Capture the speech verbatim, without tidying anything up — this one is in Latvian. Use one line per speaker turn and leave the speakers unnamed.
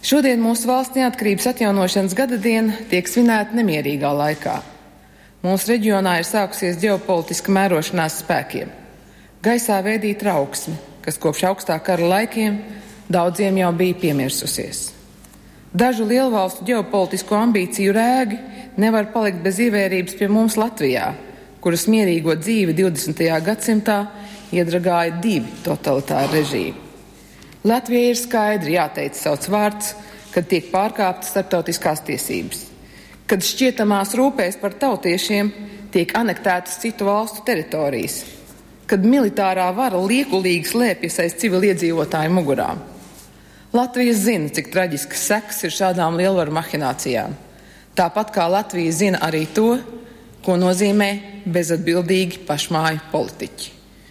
Šodien mūsu valsts neatkarības atjaunošanas gada diena tiek svinēta nemierīgā laikā. Mūsu reģionā ir sākusies ģeopolitiska mērošanās spēkiem. Gaisā vēdīt trauksmi, kas kopš augstā kara laikiem daudziem jau bija piemirsusies. Dažu lielvalstu ģeopolitisko ambīciju rēgi nevar palikt bez ievērības pie mums Latvijā, kuras mierīgo dzīvi divdesmitajā gadsimtā iedragāja divi totalitāri režīmi. Latvijai ir skaidri jāteic savs vārds, kad tiek pārkāptas starptautiskās tiesības, kad šķietamās rūpēs par tautiešiem tiek anektētas citu valstu teritorijas, kad militārā vara liekulīgi slēpjas aiz civiliedzīvotāju mugurām. Latvija zina, cik traģiskas sekas ir šādām lielvaru mahinācijām. Tāpat kā Latvija zina arī to, ko nozīmē bezatbildīgi pašmāju politiķi.